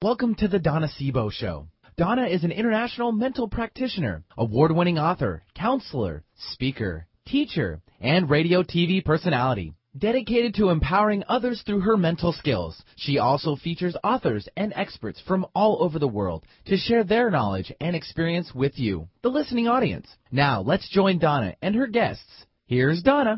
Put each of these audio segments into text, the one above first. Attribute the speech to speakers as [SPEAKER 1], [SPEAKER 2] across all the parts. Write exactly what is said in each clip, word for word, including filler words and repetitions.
[SPEAKER 1] Welcome to the Donna Sebo Show. Donna is an international mental practitioner, award-winning author, counselor, speaker, teacher, and radio T V personality. Dedicated to empowering others through her mental skills, she also features authors and experts from all over the world to share their knowledge and experience with you, the listening audience. Now, let's join Donna and her guests. Here's Donna.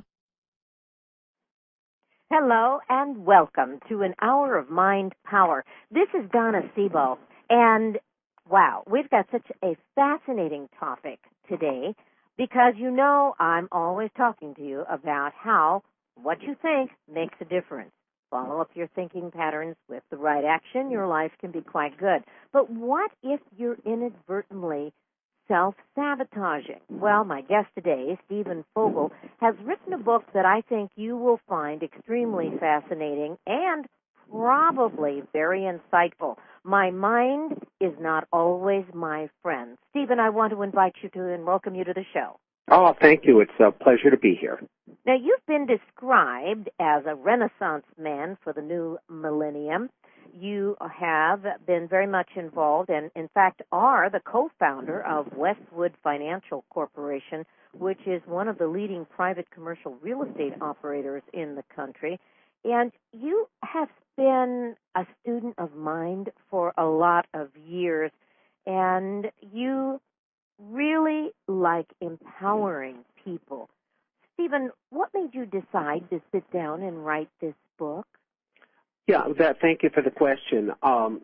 [SPEAKER 2] Hello and welcome to an hour of mind power. This is Donna Sebo, and wow, we've got such a fascinating topic today because you know I'm always talking to you about how what you think makes a difference. Follow up your thinking patterns with the right action, your life can be quite good. But what if you're inadvertently self-sabotaging? Well, my guest today, Steven Fogel, has written a book that I think you will find extremely fascinating and probably very insightful. My mind is not always my friend. Steven, I want to invite you to and welcome you to the show.
[SPEAKER 3] Oh, thank you. It's a pleasure to be here.
[SPEAKER 2] Now, you've been described as a Renaissance man for the new millennium. You have been very much involved and, in fact, are the co-founder of Westwood Financial Corporation, which is one of the leading private commercial real estate operators in the country. And you have been a student of mind for a lot of years, and you really like empowering people. Steven, what made you decide to sit down and write this book?
[SPEAKER 3] Yeah, that, thank you for the question. Um,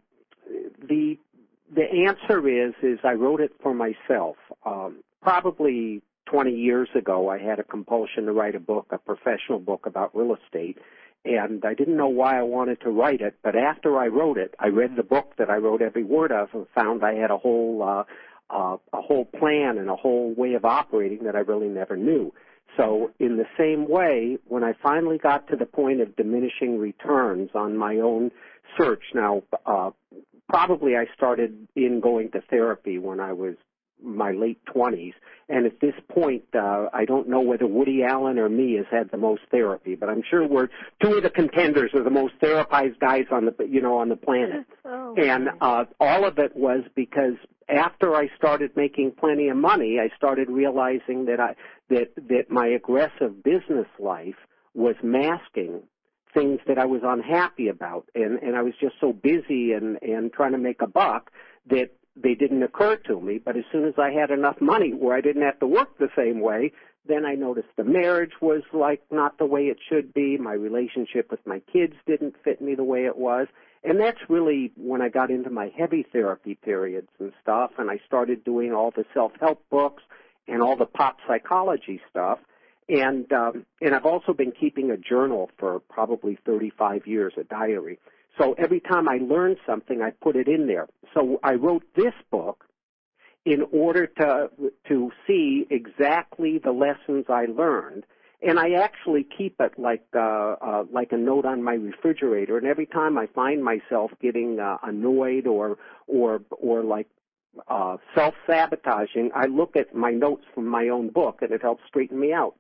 [SPEAKER 3] the the answer is is I wrote it for myself. Um, probably twenty years ago, I had a compulsion to write a book, a professional book about real estate, and I didn't know why I wanted to write it. But after I wrote it, I read the book that I wrote every word of and found I had a whole uh, uh, a whole plan and a whole way of operating that I really never knew. So in the same way, when I finally got to the point of diminishing returns on my own search, now uh, probably I started in going to therapy when I was my late twenties, and at this point, uh, I don't know whether Woody Allen or me has had the most therapy, but I'm sure we're two of the contenders are the most therapized guys on the you know on the planet.
[SPEAKER 2] Oh,
[SPEAKER 3] and uh, all of it was because after I started making plenty of money, I started realizing that I that that my aggressive business life was masking things that I was unhappy about, and and I was just so busy and and trying to make a buck that they didn't occur to me. But as soon as I had enough money where I didn't have to work the same way, then I noticed the marriage was like not the way it should be. My relationship with my kids didn't fit me the way it was. And that's really when I got into my heavy therapy periods and stuff, and I started doing all the self-help books and all the pop psychology stuff. And um, and I've also been keeping a journal for probably thirty-five years, a diary. So every time I learn something, I put it in there. So I wrote this book in order to to see exactly the lessons I learned. And I actually keep it like uh, uh, like a note on my refrigerator. And every time I find myself getting uh, annoyed or or or like uh, self-sabotaging, I look at my notes from my own book, and it helps straighten me out.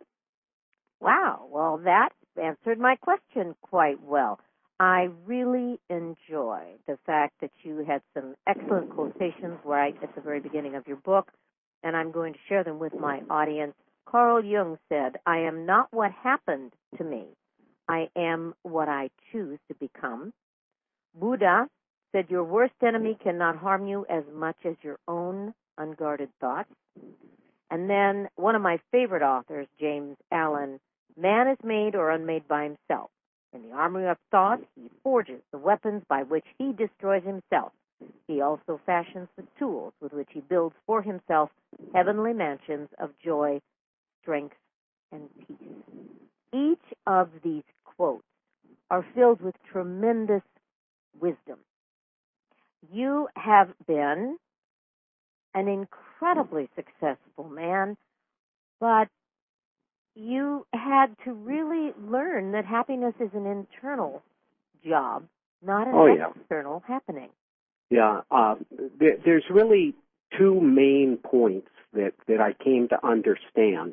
[SPEAKER 2] Wow. Well, that answered my question quite well. I really enjoy the fact that you had some excellent quotations right at the very beginning of your book, and I'm going to share them with my audience. Carl Jung said, "I am not what happened to me. I am what I choose to become." Buddha said, "Your worst enemy cannot harm you as much as your own unguarded thoughts." And then one of my favorite authors, James Allen, "Man is made or unmade by himself. In the armory of thought, he forges the weapons by which he destroys himself. He also fashions the tools with which he builds for himself heavenly mansions of joy, strength, and peace." Each of these quotes are filled with tremendous wisdom. You have been an incredibly successful man, but you had to really learn that happiness is an internal job, not an
[SPEAKER 3] oh, yeah.
[SPEAKER 2] external happening.
[SPEAKER 3] Yeah, uh, there, there's really two main points that, that I came to understand.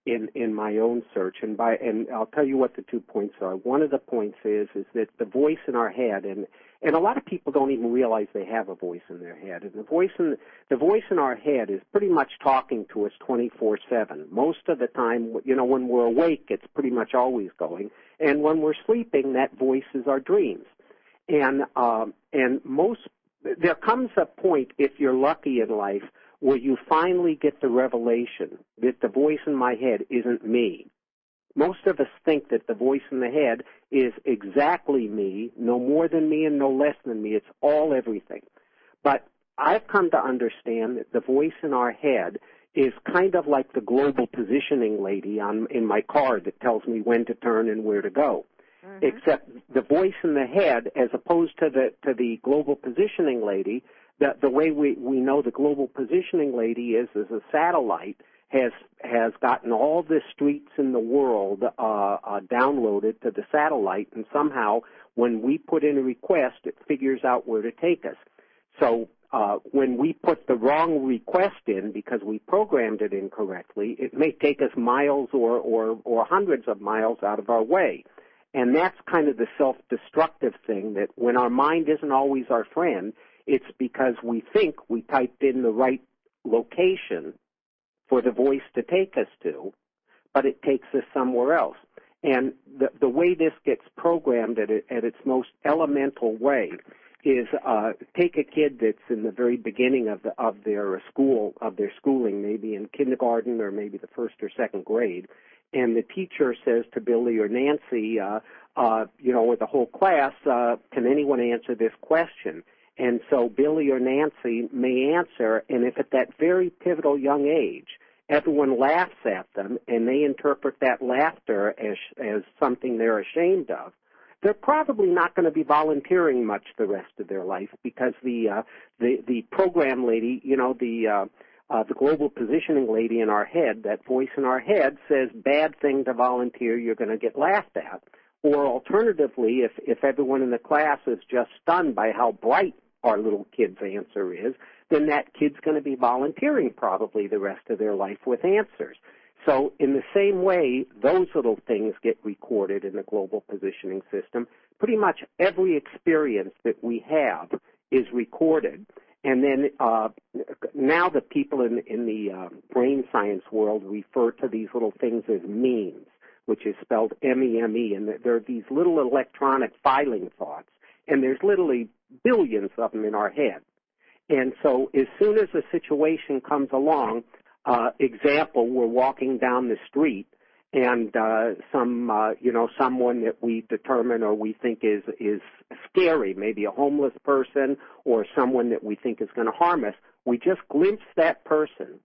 [SPEAKER 3] in in my own search. And by and I'll tell you what the two points are. One of the points is is that the voice in our head, and and a lot of people don't even realize they have a voice in their head. And the voice in the voice in our head is pretty much talking to us twenty-four seven. Most of the time, you know, when we're awake, it's pretty much always going, and when we're sleeping, that voice is our dreams. And um, and most there comes a point, if you're lucky in life, where you finally get the revelation that the voice in my head isn't me. Most of us think that the voice in the head is exactly me, no more than me and no less than me. It's all everything. But I've come to understand that the voice in our head is kind of like the global positioning lady on in my car that tells me when to turn and where to go. Mm-hmm. Except the voice in the head, as opposed to the to the global positioning lady, the the way we, we know the global positioning lady is is a satellite has has gotten all the streets in the world uh, uh, downloaded to the satellite, and somehow when we put in a request, it figures out where to take us. So uh, when we put the wrong request in because we programmed it incorrectly, it may take us miles or, or, or hundreds of miles out of our way. And that's kind of the self-destructive thing, that when our mind isn't always our friend, it's because we think we typed in the right location for the voice to take us to, but it takes us somewhere else. And the, the way this gets programmed at, it, at its most elemental way is uh, take a kid that's in the very beginning of, the, of their school, of their schooling, maybe in kindergarten or maybe the first or second grade, and the teacher says to Billy or Nancy, uh, uh, you know, or the whole class, uh, can anyone answer this question? And so Billy or Nancy may answer, and if at that very pivotal young age, everyone laughs at them and they interpret that laughter as as something they're ashamed of, they're probably not going to be volunteering much the rest of their life, because the uh, the the program lady, you know, the uh, uh, the global positioning lady in our head, that voice in our head says, bad thing to volunteer, you're going to get laughed at. Or alternatively, if if everyone in the class is just stunned by how bright our little kid's answer is, then that kid's going to be volunteering probably the rest of their life with answers. So in the same way, those little things get recorded in the global positioning system. Pretty much every experience that we have is recorded. And then uh, now the people in, in the uh, brain science world refer to these little things as memes, which is spelled M E M E. And there are these little electronic filing thoughts. And there's literally billions of them in our head. And so as soon as a situation comes along, uh, example, we're walking down the street and uh, some, uh, you know, someone that we determine or we think is, is scary, maybe a homeless person or someone that we think is going to harm us, we just glimpse that person.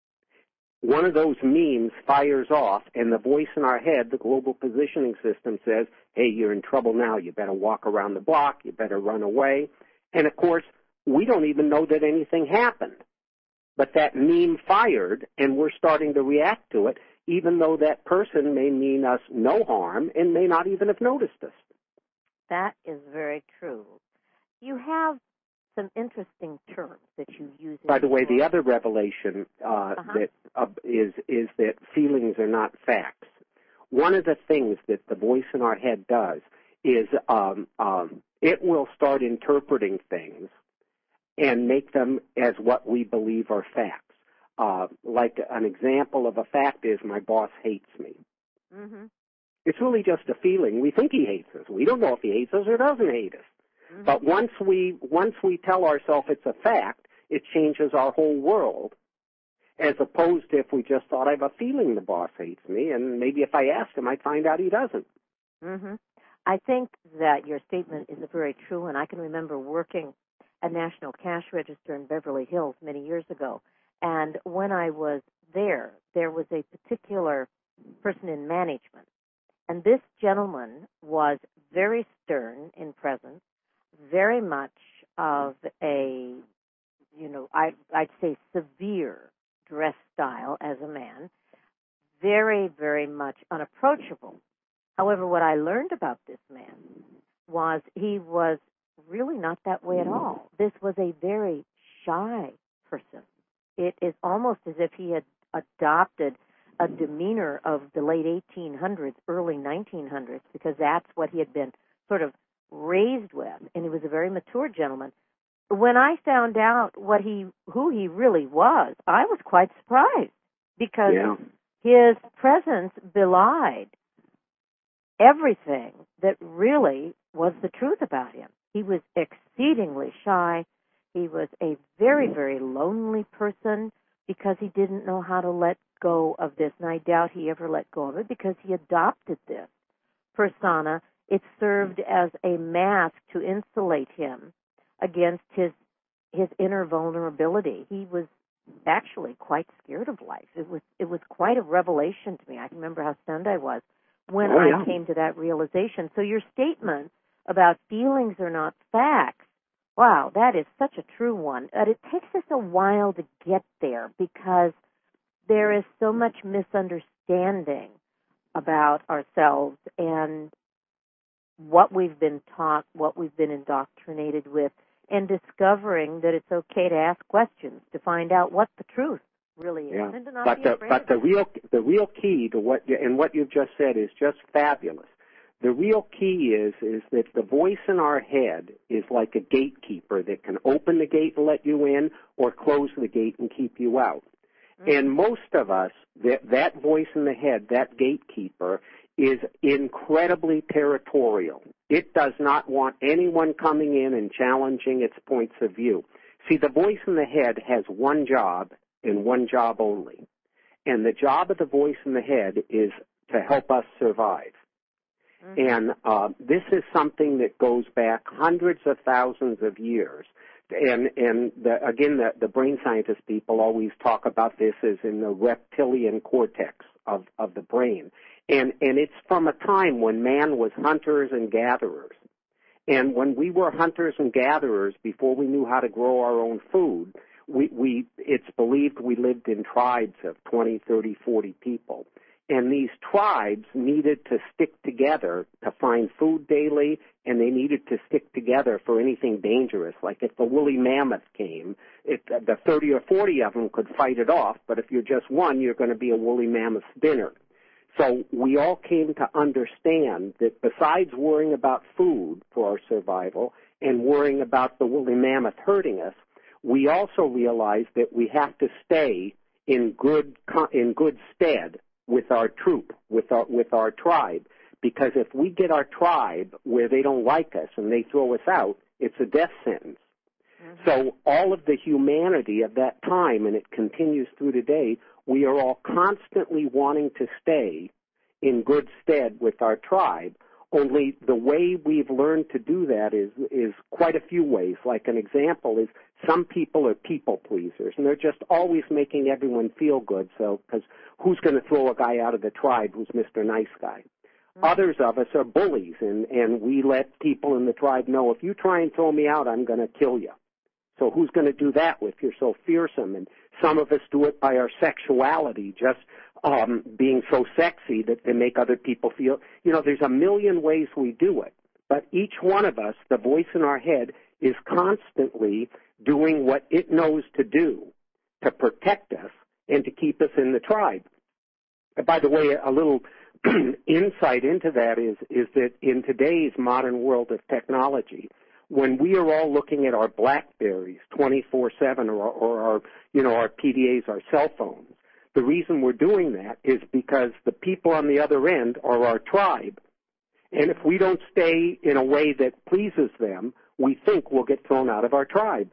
[SPEAKER 3] One of those memes fires off, and the voice in our head, the global positioning system, says, hey, you're in trouble now. You better walk around the block. You better run away. And, of course, we don't even know that anything happened. But that meme fired, and we're starting to react to it, even though that person may mean us no harm and may not even have noticed us.
[SPEAKER 2] That is very true. You have some interesting terms that you use.
[SPEAKER 3] By the way, the other revelation uh, uh-huh. that uh, is is that feelings are not facts. One of the things that the voice in our head does is um, um, it will start interpreting things and make them as what we believe are facts. Uh, like an example of a fact is, my boss hates me.
[SPEAKER 2] Mm-hmm.
[SPEAKER 3] It's really just a feeling. We think he hates us. We don't know if he hates us or doesn't hate us. Mm-hmm. But once we once we tell ourselves it's a fact, it changes our whole world, as opposed to if we just thought, I have a feeling the boss hates me, and maybe if I ask him, I'd find out he doesn't.
[SPEAKER 2] Mm-hmm. I think that your statement is very true, and I can remember working at National Cash Register in Beverly Hills many years ago. And when I was there, there was a particular person in management. And this gentleman was very stern in presence, very much of a, you know, I, I'd say severe dress style as a man, very, very much unapproachable. However, what I learned about this man was he was really not that way at all. This was a very shy person. It is almost as if he had adopted a demeanor of the late eighteen hundreds, early nineteen hundreds, because that's what he had been sort of raised with, and he was a very mature gentleman. When I found out what he, who he really was, I was quite surprised because
[SPEAKER 3] yeah.
[SPEAKER 2] his presence belied everything that really was the truth about him. He was exceedingly shy. He was a very, very lonely person because he didn't know how to let go of this, and I doubt he ever let go of it because he adopted this persona. It served as a mask to insulate him against his his inner vulnerability. He was actually quite scared of life. It was it was quite a revelation to me. I remember how stunned I was when
[SPEAKER 3] oh, yeah.
[SPEAKER 2] I came to that realization. So your statement about feelings are not facts, wow, that is such a true one. But it takes us a while to get there because there is so much misunderstanding about ourselves and what we've been taught, what we've been indoctrinated with, and discovering that it's okay to ask questions to find out what the truth really is.
[SPEAKER 3] Yeah.
[SPEAKER 2] And to not
[SPEAKER 3] but
[SPEAKER 2] be
[SPEAKER 3] the,
[SPEAKER 2] afraid
[SPEAKER 3] but
[SPEAKER 2] of
[SPEAKER 3] the
[SPEAKER 2] it.
[SPEAKER 3] real the real key to what you, and what you've just said is just fabulous. The real key is is that the voice in our head is like a gatekeeper that can open the gate and let you in, or close the gate and keep you out. Mm-hmm. And most of us, that that voice in the head, that gatekeeper, is incredibly territorial. It does not want anyone coming in and challenging its points of view. See, the voice in the head has one job and one job only. And the job of the voice in the head is to help us survive. Mm-hmm. And uh, this is something that goes back hundreds of thousands of years. And, and the, again, the, the brain scientist people always talk about this as in the reptilian cortex of, of the brain. And, and it's from a time when man was hunters and gatherers. And when we were hunters and gatherers, before we knew how to grow our own food, we, we, it's believed we lived in tribes of twenty, thirty, forty people. And these tribes needed to stick together to find food daily, and they needed to stick together for anything dangerous. Like if the woolly mammoth came, it, the thirty or forty of them could fight it off, but if you're just one, you're going to be a woolly mammoth's dinner. So we all came to understand that besides worrying about food for our survival and worrying about the woolly mammoth hurting us, we also realized that we have to stay in good in good stead with our troop, with our with our tribe, because if we get our tribe where they don't like us and they throw us out, it's a death sentence. Mm-hmm. So all of the humanity of that time, and it continues through today, we are all constantly wanting to stay in good stead with our tribe. Only the way we've learned to do that is is quite a few ways. Like an example is some people are people pleasers, and they're just always making everyone feel good. So, because who's going to throw a guy out of the tribe who's Mister Nice Guy? Mm-hmm. Others of us are bullies, and, and we let people in the tribe know, if you try and throw me out, I'm going to kill you. So who's going to do that if you're so fearsome? And some of us do it by our sexuality, just um, being so sexy that they make other people feel, you know, there's a million ways we do it. But each one of us, the voice in our head, is constantly doing what it knows to do to protect us and to keep us in the tribe. And by the way, a little insight into that is, is that in today's modern world of technology, when we are all looking at our BlackBerries twenty-four seven or, or our, you know, our P D As, our cell phones, the reason we're doing that is because the people on the other end are our tribe. And if we don't stay in a way that pleases them, we think we'll get thrown out of our tribe.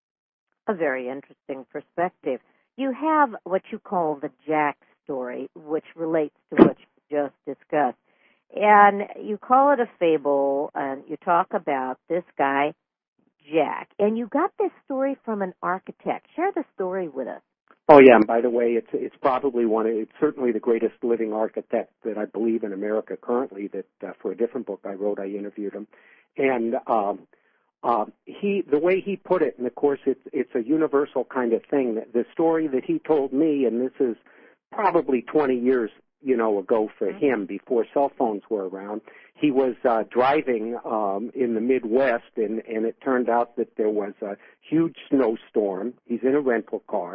[SPEAKER 2] A very interesting perspective. You have what you call the Jack story, which relates to what you just discussed. And you call it a fable, and you talk about this guy, Jack. And you got this story from an architect. Share the story with us.
[SPEAKER 3] Oh, yeah, and by the way, it's it's probably one of, it's certainly the greatest living architect that I believe in America currently, that uh, for a different book I wrote, I interviewed him. And um, uh, he, the way he put it, and of course it's, it's a universal kind of thing, the story that he told me, and this is probably twenty years you know, ago for him, before cell phones were around. He was uh, driving um, in the Midwest, and, and it turned out that there was a huge snowstorm. He's in a rental car.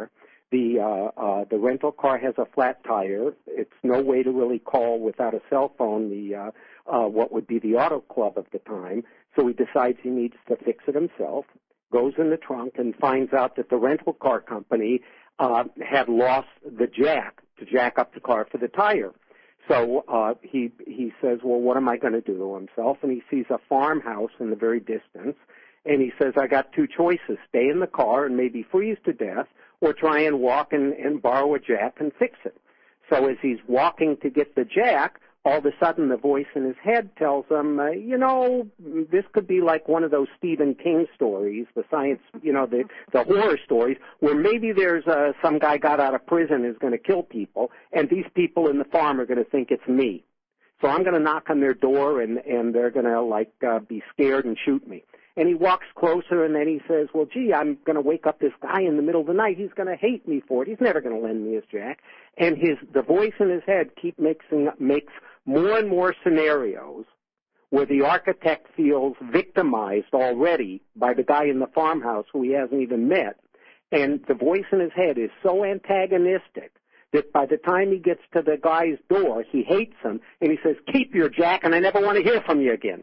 [SPEAKER 3] The uh, uh, the rental car has a flat tire. It's no way to really call without a cell phone the uh, uh, what would be the auto club of the time. So he decides he needs to fix it himself. Goes in the trunk and finds out that the rental car company uh, had lost the jack to jack up the car for the tire. So uh, he he says, well, what am I going to do to himself? And he sees a farmhouse in the very distance. And he says, I got two choices, stay in the car and maybe freeze to death, or try and walk and, and borrow a jack and fix it. So as he's walking to get the jack, all of a sudden the voice in his head tells him, uh, you know, this could be like one of those Stephen King stories, the science, you know, the, the horror stories, where maybe there's uh, some guy got out of prison and is going to kill people, and these people in the farm are going to think it's me. So I'm going to knock on their door, and, and they're going to, like, uh, be scared and shoot me. And he walks closer, and then he says, well, gee, I'm going to wake up this guy in the middle of the night. He's going to hate me for it. He's never going to lend me his jack. And his the voice in his head keep mixing, makes more and more scenarios where the architect feels victimized already by the guy in the farmhouse who he hasn't even met. And the voice in his head is so antagonistic that by the time he gets to the guy's door, he hates him, and he says, keep your jack, and I never want to hear from you again.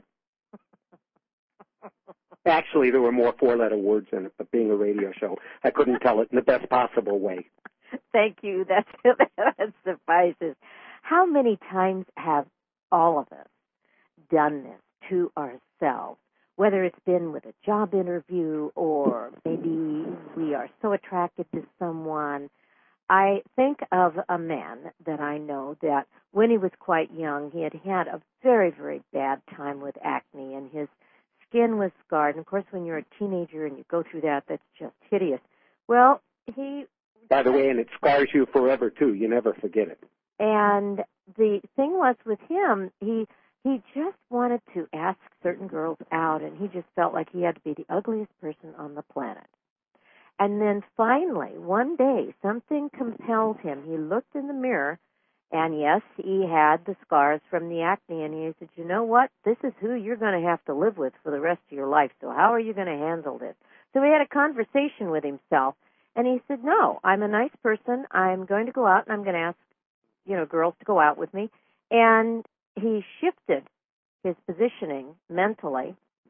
[SPEAKER 3] Actually, there were more four-letter words in it, but being a radio show, I couldn't tell it in the best possible way.
[SPEAKER 2] Thank you. That's, that suffices. How many times have all of us done this to ourselves, whether it's been with a job interview or maybe we are so attracted to someone? I think of a man that I know that when he was quite young, he had had a very, very bad time with acne, and his skin was scarred. And, of course, when you're a teenager and you go through that, that's just hideous. Well, he...
[SPEAKER 3] By the way, and it scars you forever, too. You never forget it.
[SPEAKER 2] And the thing was with him, he he just wanted to ask certain girls out, and he just felt like he had to be the ugliest person on the planet. And then finally, one day, something compelled him. He looked in the mirror, and yes, he had the scars from the acne, and he said, you know what? This is who you're going to have to live with for the rest of your life, so how are you going to handle this? So he had a conversation with himself, and he said, no, I'm a nice person. I'm going to go out, and I'm going to ask, you know, girls to go out with me. And he shifted his positioning mentally,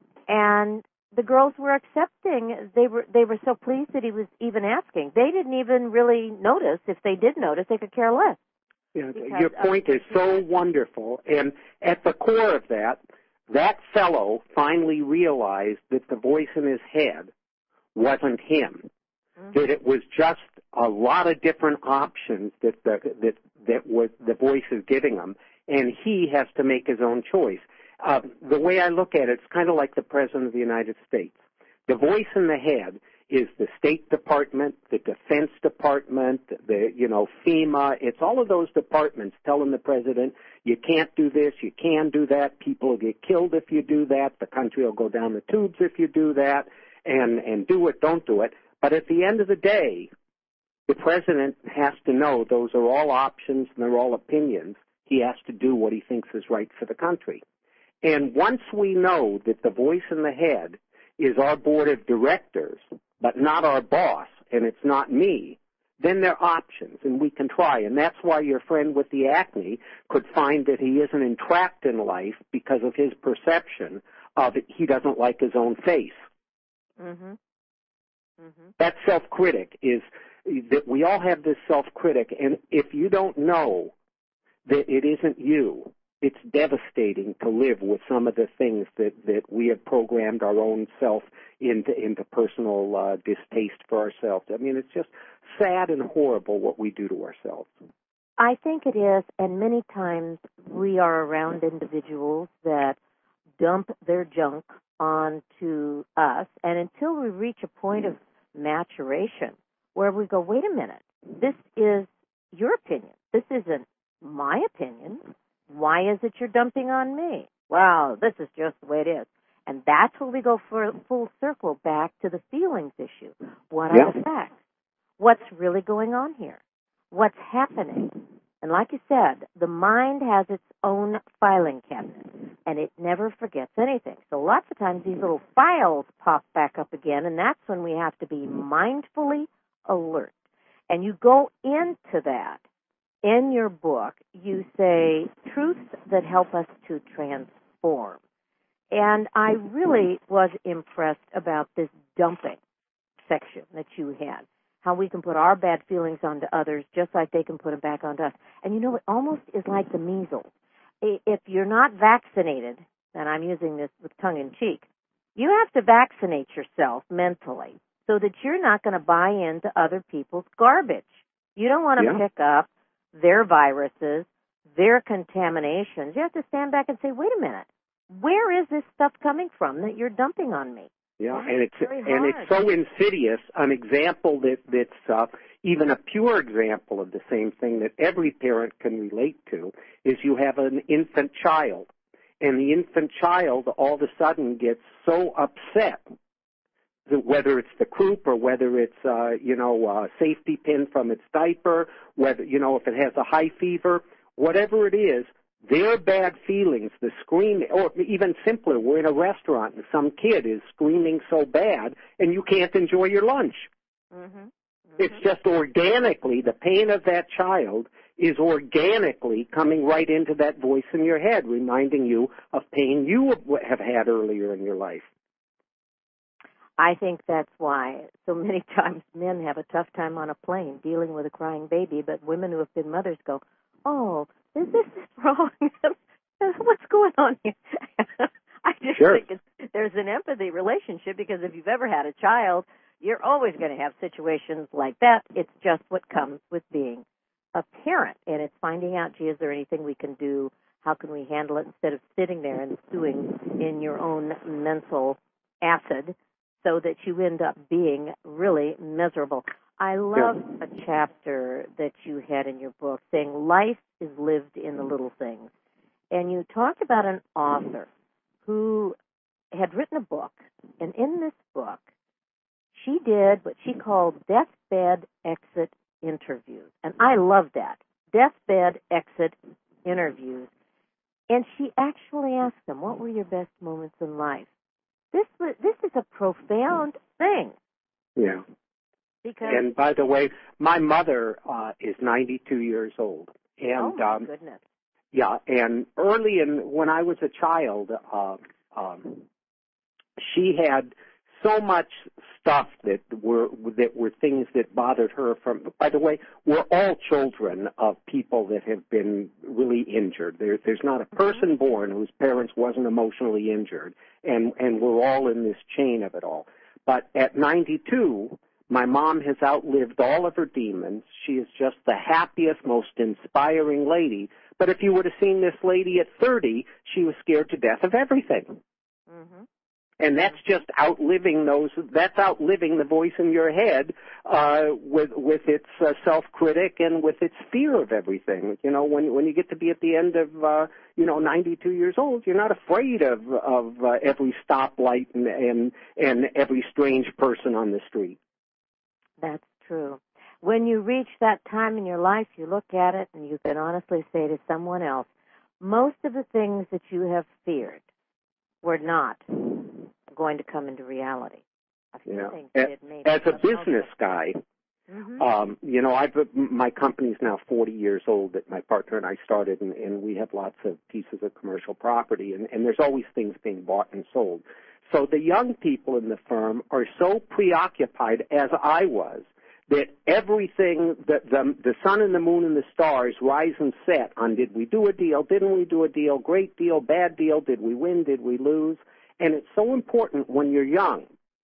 [SPEAKER 2] and the girls were accepting. They were they were so pleased that he was even asking. They didn't even really notice. If they did notice, they could care less.
[SPEAKER 3] Yeah, your point is so wonderful. And at the core of that, that fellow finally realized that the voice in his head wasn't him, mm-hmm. that it was just a lot of different options that the, that that was the voice is giving him, and he has to make his own choice. Uh, the way I look at it, it's kind of like the President of the United States. The voice in the head is the State Department, the Defense Department, the, you know, FEMA. It's all of those departments telling the President, you can't do this, you can do that, people will get killed if you do that, the country will go down the tubes if you do that, and, and do it, don't do it. But at the end of the day, the President has to know those are all options and they're all opinions. He has to do what he thinks is right for the country. And once we know that the voice in the head is our board of directors, but not our boss, and it's not me, then there are options, and we can try. And that's why your friend with the acne could find that he isn't entrapped in life because of his perception of he doesn't like his own face.
[SPEAKER 2] Mm-hmm. Mm-hmm.
[SPEAKER 3] That self-critic is that we all have this self-critic, and if you don't know that it isn't you, it's devastating to live with some of the things that, that we have programmed our own self into, into personal uh, distaste for ourselves. I mean, it's just sad and horrible what we do to ourselves.
[SPEAKER 2] I think it is, and many times we are around individuals that dump their junk onto us, and until we reach a point of maturation where we go, wait a minute, this is your opinion. This isn't my opinion. Why is it you're dumping on me? Well, this is just the way it is. And that's where we go for full circle back to the feelings issue. What are
[SPEAKER 3] yeah.
[SPEAKER 2] the facts? What's really going on here? What's happening? And like you said, the mind has its own filing cabinet, and it never forgets anything. So lots of times these little files pop back up again, and that's when we have to be mindfully alert. And you go into that. In your book, you say truths that help us to transform. And I really was impressed about this dumping section that you had, how we can put our bad feelings onto others just like they can put them back onto us. And you know, it almost is like the measles. If you're not vaccinated, and I'm using this with tongue in cheek, you have to vaccinate yourself mentally so that you're not going to buy into other people's garbage. You don't want to
[SPEAKER 3] yeah.
[SPEAKER 2] pick up their viruses, their contaminations. You have to stand back and say, wait a minute, where is this stuff coming from that you're dumping on me?
[SPEAKER 3] Yeah,
[SPEAKER 2] That's
[SPEAKER 3] and it's and it's
[SPEAKER 2] hard.
[SPEAKER 3] so insidious. An example that that's uh, even a pure example of the same thing that every parent can relate to is you have an infant child, and the infant child all of a sudden gets so upset that whether it's the croup or whether it's uh, you know a safety pin from its diaper, whether you know if it has a high fever, whatever it is. Their bad feelings, the screaming, or even simpler, we're in a restaurant and some kid is screaming so bad and you can't enjoy your lunch.
[SPEAKER 2] Mm-hmm. Mm-hmm.
[SPEAKER 3] It's just organically, the pain of that child is organically coming right into that voice in your head, reminding you of pain you have had earlier in your life.
[SPEAKER 2] I think that's why so many times men have a tough time on a plane dealing with a crying baby, but women who have been mothers go, oh, is this wrong? What's going on here? I just
[SPEAKER 3] sure.
[SPEAKER 2] think it's, there's an empathy relationship because if you've ever had a child, you're always going to have situations like that. It's just what comes with being a parent, and it's finding out, gee, is there anything we can do? How can we handle it instead of sitting there and stewing in your own mental acid so that you end up being really miserable? I love
[SPEAKER 3] yeah.
[SPEAKER 2] a chapter that you had in your book saying life is lived in the little things. And you talked about an author who had written a book, and in this book, she did what she called deathbed exit interviews. And I love that, deathbed exit interviews. And she actually asked them, what were your best moments in life? This was, this is a profound thing.
[SPEAKER 3] Yeah.
[SPEAKER 2] Because
[SPEAKER 3] and by the way, my mother uh, is ninety-two years old. And,
[SPEAKER 2] oh, my
[SPEAKER 3] um,
[SPEAKER 2] goodness.
[SPEAKER 3] Yeah, and early in, when I was a child, uh, um, she had so much stuff that were that were things that bothered her. From, by the way, we're all children of people that have been really injured. There, there's not a person born whose parents wasn't emotionally injured, and and we're all in this chain of it all. But at ninety-two, my mom has outlived all of her demons. She is just the happiest, most inspiring lady. But if you would have seen this lady at thirty, she was scared to death of everything.
[SPEAKER 2] Mm-hmm.
[SPEAKER 3] And that's just outliving those, that's outliving the voice in your head, uh, with, with its uh, self-critic and with its fear of everything. You know, when, when you get to be at the end of, uh, you know, ninety-two years old, you're not afraid of, of, uh, every stoplight and, and, and every strange person on the street.
[SPEAKER 2] That's true. When you reach that time in your life, you look at it and you can honestly say to someone else, most of the things that you have feared were not going to come into reality. A few
[SPEAKER 3] Yeah.
[SPEAKER 2] things
[SPEAKER 3] As,
[SPEAKER 2] did maybe,
[SPEAKER 3] as a
[SPEAKER 2] but
[SPEAKER 3] business
[SPEAKER 2] most-
[SPEAKER 3] guy,
[SPEAKER 2] Mhm.
[SPEAKER 3] um, you know, I've my company's now forty years old that my partner and I started, and, and we have lots of pieces of commercial property, and, and there's always things being bought and sold. So the young people in the firm are so preoccupied, as I was, that everything, the, the, the sun and the moon and the stars rise and set on did we do a deal, didn't we do a deal, great deal, bad deal, did we win, did we lose? And it's so important when you're young.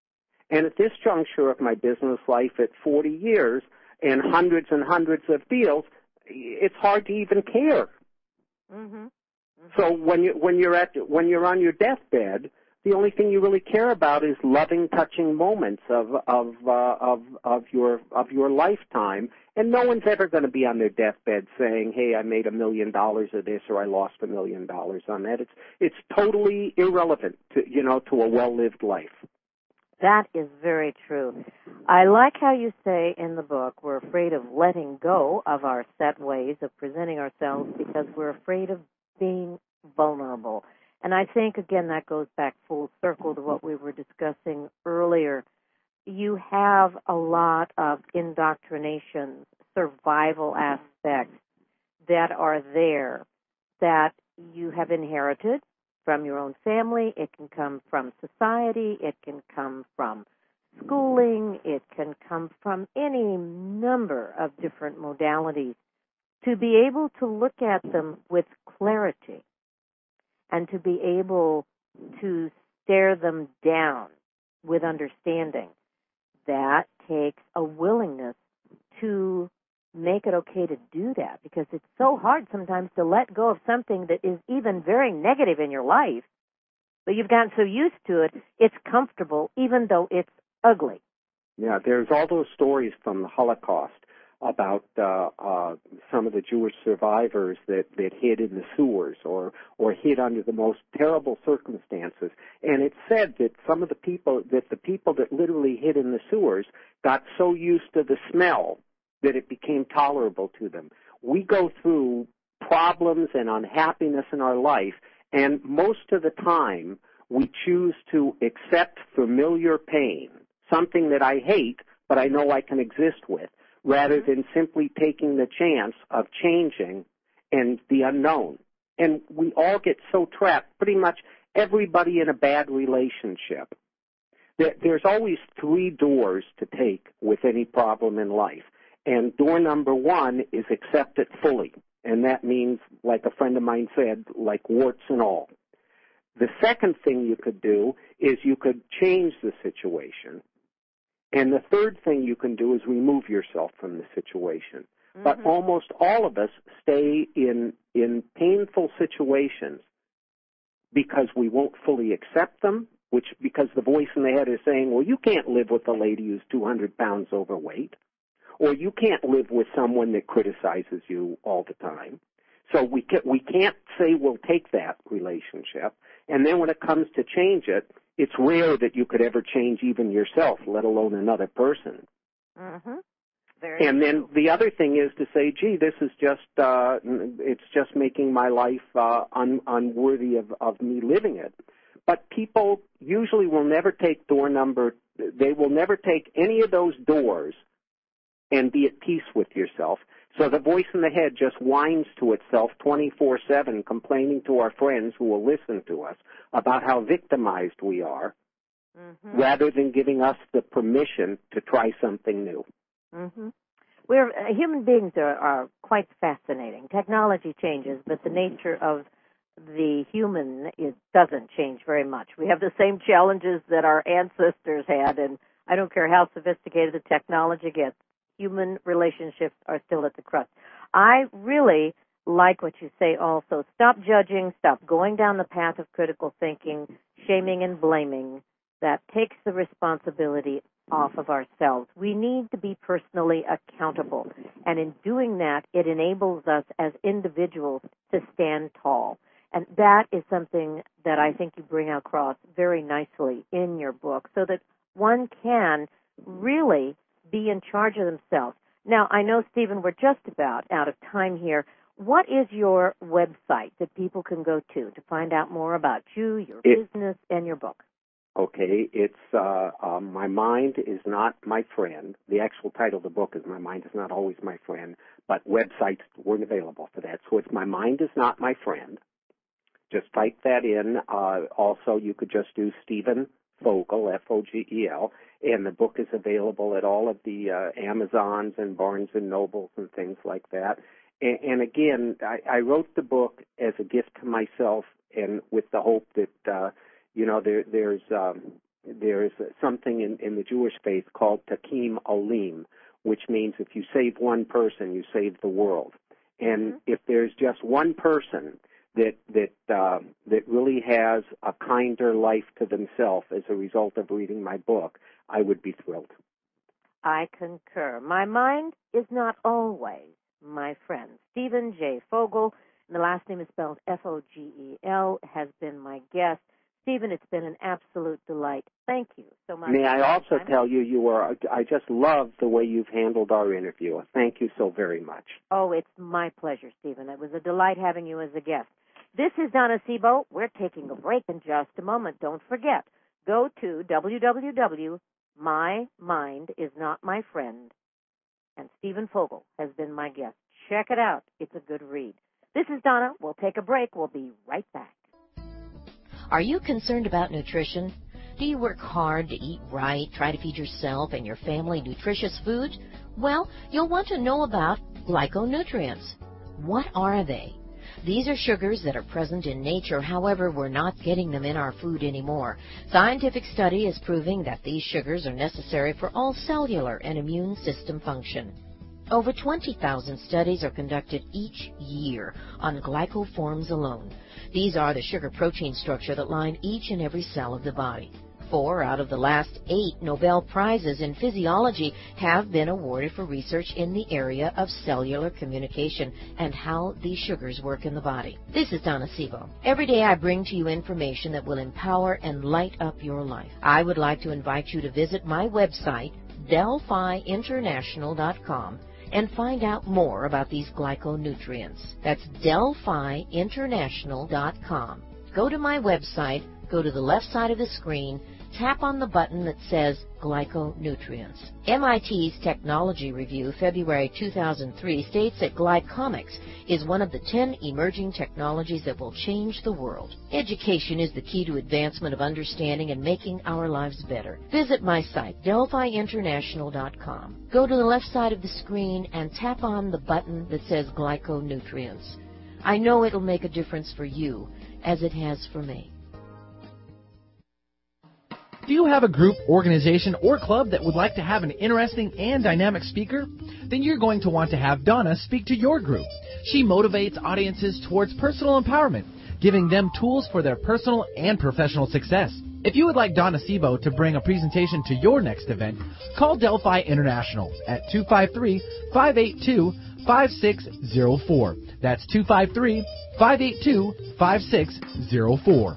[SPEAKER 3] And at this juncture of my business life at forty years and hundreds and hundreds of deals, it's hard to even care.
[SPEAKER 2] Mhm. Mhm.
[SPEAKER 3] So when you when you're at when you're on your deathbed, the only thing you really care about is loving, touching moments of of uh, of of your of your lifetime. And no one's ever going to be on their deathbed saying, "Hey, I made a million dollars of this, or I lost a million dollars on that." It's it's totally irrelevant to you know to a well-lived life.
[SPEAKER 2] That is very true. I like how you say in the book we're afraid of letting go of our set ways of presenting ourselves because we're afraid of being vulnerable. And I think, again, that goes back full circle to what we were discussing earlier. you have a lot of indoctrinations, survival aspects that are there that you have inherited from your own family. It can come from society. It can come from schooling. It can come from any number of different modalities. To be able to look at them with clarity and to be able to stare them down with understanding, that takes a willingness to make it okay to do that, because it's so hard sometimes to let go of something that is even very negative in your life, but you've gotten so used to it, it's comfortable even though it's ugly.
[SPEAKER 3] Yeah, there's all those stories from the Holocaust about uh, uh, some of the Jewish survivors that, that hid in the sewers or, or hid under the most terrible circumstances. And it's said that some of the people, that the people that literally hid in the sewers got so used to the smell that it became tolerable to them. We go through problems and unhappiness in our life, and most of the time we choose to accept familiar pain, something that I hate but I know I can exist with, rather than simply taking the chance of changing and the unknown. And we all get so trapped, pretty much everybody in a bad relationship. There's always three doors to take with any problem in life. And door number one is accept it fully. And that means, like a friend of mine said, like warts and all. The second thing you could do is you could change the situation. And the third thing you can do is remove yourself from the situation. Mm-hmm. But almost all of us stay in in painful situations because we won't fully accept them, which because the voice in the head is saying, well, you can't live with a lady who's two hundred pounds overweight, or you can't live with someone that criticizes you all the time. So we can't, we can't say we'll take that relationship. And then when it comes to change it, it's rare that you could ever change even yourself, let alone another person.
[SPEAKER 2] Mm-hmm. Very
[SPEAKER 3] and then
[SPEAKER 2] true.
[SPEAKER 3] The other thing is to say, gee, this is just, uh, it's just making my life uh, un- unworthy of, of me living it. But people usually will never take door number, they will never take any of those doors and be at peace with yourself. So the voice in the head just whines to itself twenty-four seven, complaining to our friends who will listen to us about how victimized we are, mm-hmm. rather than giving us the permission to try something new.
[SPEAKER 2] Mm-hmm. We're, uh, human beings are, are quite fascinating. Technology changes, but the nature of the human is, doesn't change very much. We have the same challenges that our ancestors had, and I don't care how sophisticated the technology gets. Human relationships are still at the crust. I really like what you say also. Stop judging, stop going down the path of critical thinking, shaming and blaming. That takes the responsibility off of ourselves. We need to be personally accountable. And in doing that, it enables us as individuals to stand tall. And that is something that I think you bring across very nicely in your book, so that one can really be in charge of themselves. Now, I know, Stephen, we're just about out of time here. What is your website that people can go to to find out more about you, your it, business, and your book?
[SPEAKER 3] Okay, it's uh, uh, My Mind is Not My Friend. The actual title of the book is My Mind is Not Always My Friend, but websites weren't available for that. So it's My Mind is Not My Friend. Just type that in. Uh, also, you could just do Stephen Fogel, F O G E L, and the book is available at all of the uh, Amazons and Barnes and Nobles and things like that. And, and again, I, I wrote the book as a gift to myself, and with the hope that uh, you know there, there's um, there's something in, in the Jewish faith called Takim Olim, which means if you save one person, you save the world. And if there's just one person that that uh, that really has a kinder life to themselves as a result of reading my book, I would be thrilled.
[SPEAKER 2] I concur. My mind is not always my friend. Stephen J. Fogel, and the last name is spelled F O G E L, has been my guest. Stephen, it's been an absolute delight. Thank you so much.
[SPEAKER 3] May I also tell you, you are, I just love the way you've handled our interview. Thank you so very much.
[SPEAKER 2] Oh, it's my pleasure, Stephen. It was a delight having you as a guest. This is Donna Sebo. We're taking a break in just a moment. Don't forget, go to w w w My Mind is Not My Friend. And Stephen Fogel has been my guest. Check it out. It's a good read. This is Donna. We'll take a break. We'll be right back.
[SPEAKER 4] Are you concerned about nutrition? Do you work hard to eat right, try to feed yourself and your family nutritious food? Well, you'll want to know about glyconutrients. What are they? These are sugars that are present in nature, however, we're not getting them in our food anymore. Scientific study is proving that these sugars are necessary for all cellular and immune system function. Over twenty thousand studies are conducted each year on glycoforms alone. These are the sugar-protein structure that line each and every cell of the body. Four out of the last eight Nobel Prizes in physiology have been awarded for research in the area of cellular communication and how these sugars work in the body. This is Donna Sebo. Every day I bring to you information that will empower and light up your life. I would like to invite you to visit my website, Delphi International dot com, and find out more about these glyconutrients. That's Delphi International dot com. Go to my website, go to the left side of the screen, tap on the button that says Glyconutrients. M I T's Technology Review, February two thousand three, states that glycomics is one of the ten emerging technologies that will change the world. Education is the key to advancement of understanding and making our lives better. Visit my site, Delphi International dot com. Go to the left side of the screen and tap on the button that says Glyconutrients. I know it'll make a difference for you, as it has for me.
[SPEAKER 1] Do you have a group, organization, or club that would like to have an interesting and dynamic speaker? Then you're going to want to have Donna speak to your group. She motivates audiences towards personal empowerment, giving them tools for their personal and professional success. If you would like Donna Sebo to bring a presentation to your next event, call Delphi International at two five three, five eight two, five six zero four. That's two five three, five eight two, five six zero four.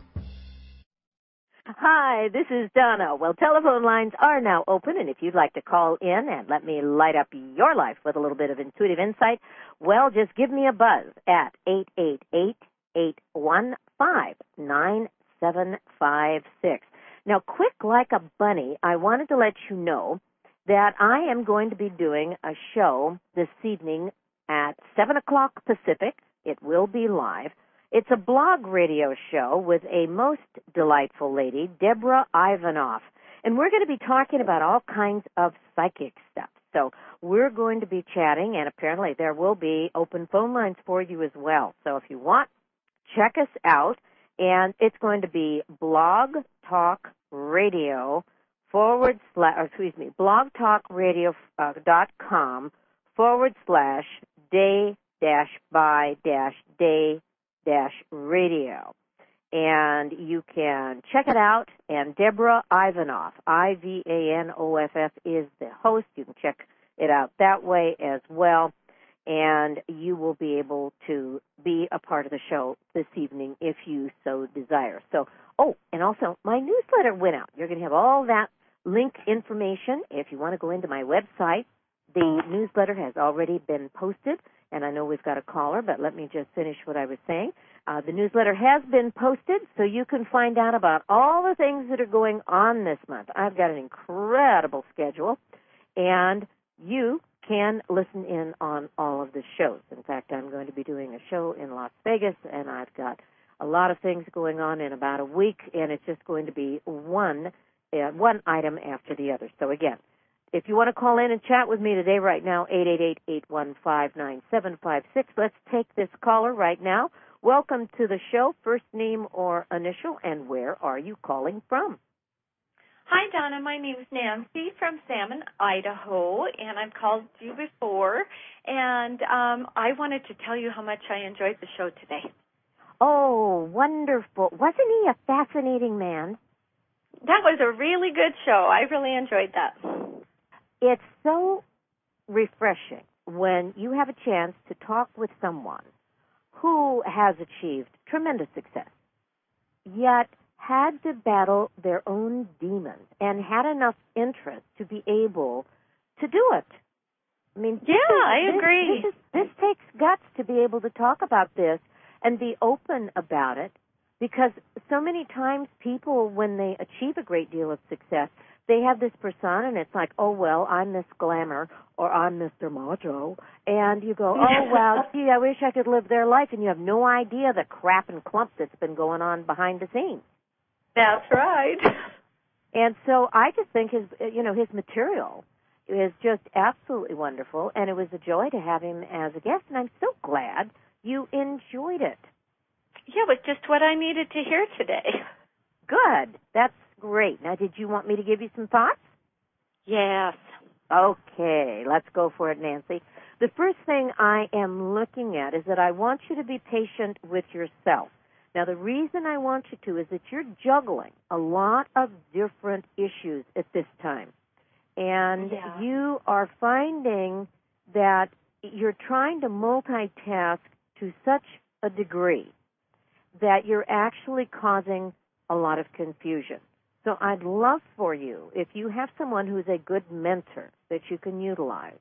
[SPEAKER 2] Hi, this is Donna. Well, telephone lines are now open, and if you'd like to call in and let me light up your life with a little bit of intuitive insight, well, just give me a buzz at eight eight eight, eight one five, nine seven five six. Now, quick like a bunny, I wanted to let you know that I am going to be doing a show this evening at seven o'clock Pacific. It will be live. It's a blog radio show with a most delightful lady, Deborah Ivanoff. And we're going to be talking about all kinds of psychic stuff. So we're going to be chatting, and apparently there will be open phone lines for you as well. So if you want, check us out. And it's going to be Blog Talk Radio forward slash, or excuse me, blogtalkradio.com forward slash day dash by dash day dash radio. And you can check it out. And Deborah Ivanoff, I V A N O F F, is the host. You can check it out that way as well. And you will be able to be a part of the show this evening if you so desire. So, oh, and also my newsletter went out. You're going to have all that link information if you want to go into my website. The newsletter has already been posted, and I know we've got a caller, but let me just finish what I was saying. Uh, the newsletter has been posted, so you can find out about all the things that are going on this month. I've got an incredible schedule, and you can listen in on all of the shows. In fact, I'm going to be doing a show in Las Vegas, and I've got a lot of things going on in about a week, and it's just going to be one uh, one item after the other. So again, if you want to call in and chat with me today right now, eight eight eight, eight one five, nine seven five six. Let's take this caller right now. Welcome to the show. First name or initial, and where are you calling from?
[SPEAKER 5] Hi, Donna. My name is Nancy from Salmon, Idaho, and I've called you before, and um, I wanted to tell you how much I enjoyed the show today.
[SPEAKER 2] Oh, wonderful. Wasn't he a fascinating man?
[SPEAKER 5] That was a really good show. I really enjoyed that.
[SPEAKER 2] It's so refreshing when you have a chance to talk with someone who has achieved tremendous success, yet had to battle their own demons and had enough interest to be able to do it. I mean,
[SPEAKER 5] yeah,
[SPEAKER 2] this,
[SPEAKER 5] I
[SPEAKER 2] this,
[SPEAKER 5] agree.
[SPEAKER 2] This, is, this takes guts to be able to talk about this and be open about it, because so many times people, when they achieve a great deal of success, they have this persona, and it's like, oh, well, I'm Miss Glamour, or I'm Mister Macho, and you go, oh, well, gee, I wish I could live their life, and you have no idea the crap and clump that's been going on behind the scenes.
[SPEAKER 5] That's right.
[SPEAKER 2] And so I just think his, you know, his material is just absolutely wonderful, and it was a joy to have him as a guest, and I'm so glad you enjoyed it.
[SPEAKER 5] Yeah, it was just what I needed to hear today.
[SPEAKER 2] Good. That's great. Now, did you want me to give you some thoughts?
[SPEAKER 5] Yes.
[SPEAKER 2] Okay, let's go for it, Nancy. The first thing I am looking at is that I want you to be patient with yourself. Now, the reason I want you to is that you're juggling a lot of different issues at this time. And
[SPEAKER 5] yeah.
[SPEAKER 2] you are finding that you're trying to multitask to such a degree that you're actually causing a lot of confusion. So I'd love for you, if you have someone who's a good mentor that you can utilize,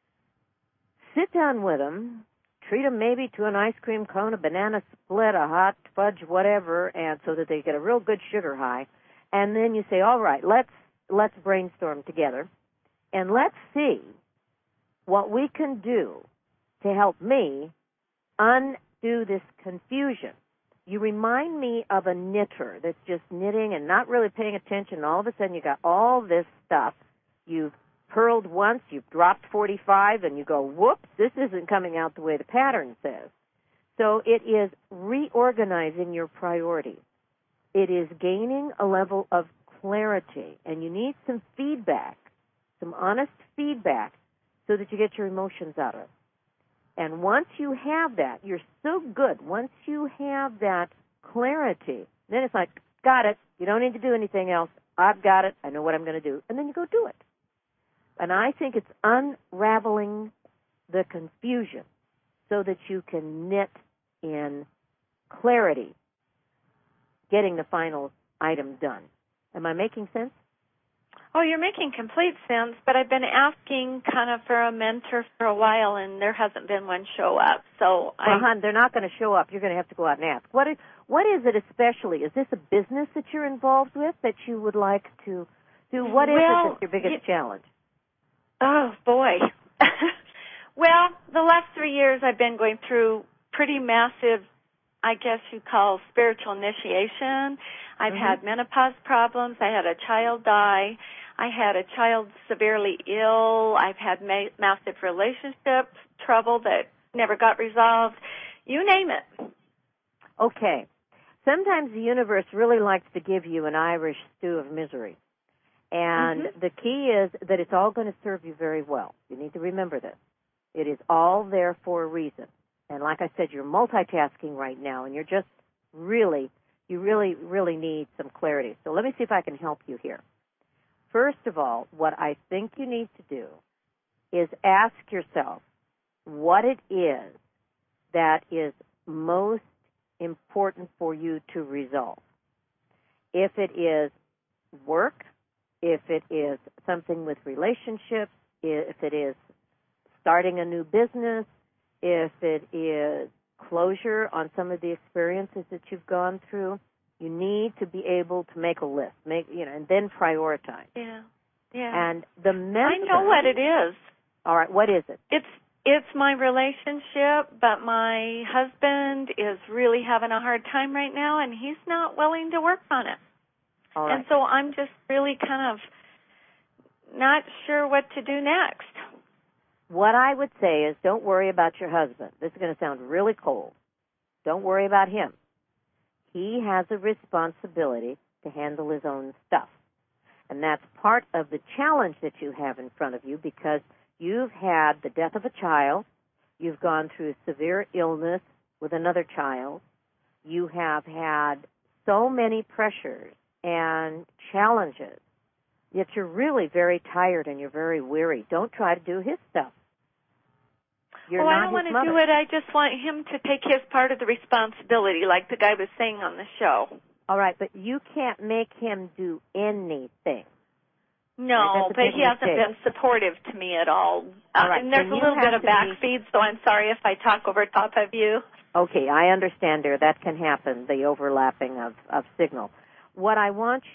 [SPEAKER 2] sit down with them, treat them maybe to an ice cream cone, a banana split, a hot fudge, whatever, and so that they get a real good sugar high. And then you say, all right, let's let's brainstorm together, and let's see what we can do to help me undo this confusion. You remind me of a knitter that's just knitting and not really paying attention. All of a sudden, you got all this stuff. You've purled once, you've dropped forty-five, and you go, whoops, this isn't coming out the way the pattern says. So it is reorganizing your priorities. It is gaining a level of clarity, and you need some feedback, some honest feedback, so that you get your emotions out of it. And once you have that, you're so good. Once you have that clarity, then it's like, got it. You don't need to do anything else. I've got it. I know what I'm going to do. And then you go do it. And I think it's unraveling the confusion so that you can knit in clarity, getting the final item done. Am I making sense?
[SPEAKER 5] Oh, you're making complete sense, but I've been asking kind of for a mentor for a while, and there hasn't been one show up. So, I...
[SPEAKER 2] Well, hon, they're not going to show up. You're going to have to go out and ask. What is, what is it especially? Is this a business that you're involved with that you would like to do? What is
[SPEAKER 5] well,
[SPEAKER 2] it that's your biggest
[SPEAKER 5] you...
[SPEAKER 2] challenge?
[SPEAKER 5] Oh, boy. Well, the last three years I've been going through pretty massive, I guess you call spiritual initiation. I've mm-hmm. had menopause problems. I had a child die. I had a child severely ill. I've had ma- massive relationship trouble that never got resolved. You name it.
[SPEAKER 2] Okay. Sometimes the universe really likes to give you an Irish stew of misery. And
[SPEAKER 5] mm-hmm.
[SPEAKER 2] the key is that it's all going to serve you very well. You need to remember this. It is all there for a reason. And like I said, you're multitasking right now, and you're just really, you really, really need some clarity. So let me see if I can help you here. First of all, what I think you need to do is ask yourself what it is that is most important for you to resolve. If it is work, if it is something with relationships, if it is starting a new business, if it is closure on some of the experiences that you've gone through, you need to be able to make a list, make you know, and then prioritize.
[SPEAKER 5] Yeah, yeah.
[SPEAKER 2] And the mentor,
[SPEAKER 5] I know what it is.
[SPEAKER 2] All right, what is it?
[SPEAKER 5] It's it's my relationship, but my husband is really having a hard time right now, and he's not willing to work on it.
[SPEAKER 2] All right.
[SPEAKER 5] And so I'm just really kind of not sure what to do next.
[SPEAKER 2] What I would say is don't worry about your husband. This is going to sound really cold. Don't worry about him. He has a responsibility to handle his own stuff. And that's part of the challenge that you have in front of you because you've had the death of a child. You've gone through severe illness with another child. You have had so many pressures and challenges, yet you're really very tired and you're very weary. Don't try to do his stuff. You're
[SPEAKER 5] well,
[SPEAKER 2] not
[SPEAKER 5] I don't want to
[SPEAKER 2] mother.
[SPEAKER 5] do it. I just want him to take his part of the responsibility, like the guy was saying on the show.
[SPEAKER 2] All right, but you can't make him do anything.
[SPEAKER 5] No, but he hasn't been supportive to me at all.
[SPEAKER 2] all right,
[SPEAKER 5] uh, and there's a little bit of backfeed, so I'm sorry if I talk over top of you.
[SPEAKER 2] Okay, I understand, dear. That can happen, the overlapping of, of signal. What I want you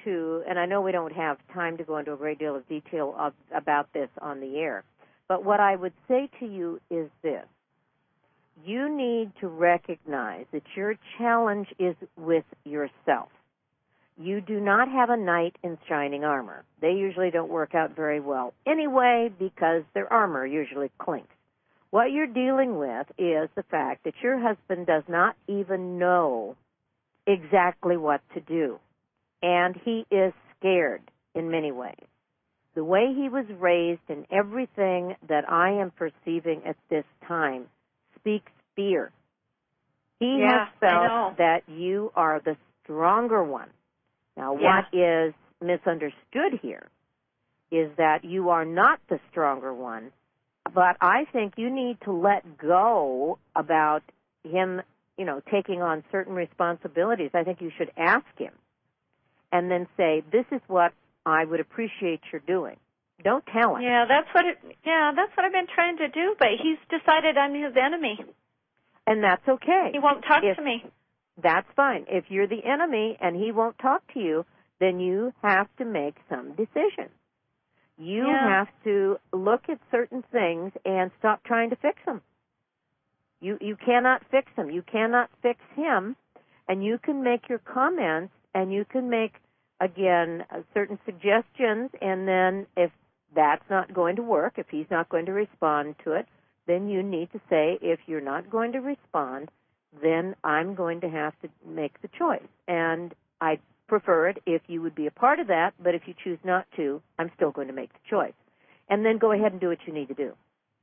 [SPEAKER 2] to, and I know we don't have time to go into a great deal of detail of, about this on the air, but what I would say to you is this. You need to recognize that your challenge is with yourself. You do not have a knight in shining armor. They usually don't work out very well anyway because their armor usually clinks. What you're dealing with is the fact that your husband does not even know exactly what to do, and he is scared in many ways. The way he was raised and everything that I am perceiving at this time speaks fear. He
[SPEAKER 5] yeah,
[SPEAKER 2] has felt that you are the stronger one. Now,
[SPEAKER 5] yeah.
[SPEAKER 2] what is misunderstood here is that you are not the stronger one, but I think you need to let go about him, you know, taking on certain responsibilities. I think you should ask him and then say, this is what I would appreciate your doing. Don't tell him.
[SPEAKER 5] Yeah, that's what it, yeah, that's what I've been trying to do, but he's decided I'm his enemy.
[SPEAKER 2] And that's okay.
[SPEAKER 5] He won't talk
[SPEAKER 2] if,
[SPEAKER 5] to me.
[SPEAKER 2] That's fine. If you're the enemy and he won't talk to you, then you have to make some decision. You
[SPEAKER 5] yeah.
[SPEAKER 2] have to look at certain things and stop trying to fix them. You you cannot fix him. You cannot fix him, and you can make your comments and you can make, again, uh, certain suggestions, and then if that's not going to work, if he's not going to respond to it, then you need to say, if you're not going to respond, then I'm going to have to make the choice. And I prefer it if you would be a part of that, but if you choose not to, I'm still going to make the choice. And then go ahead and do what you need to do.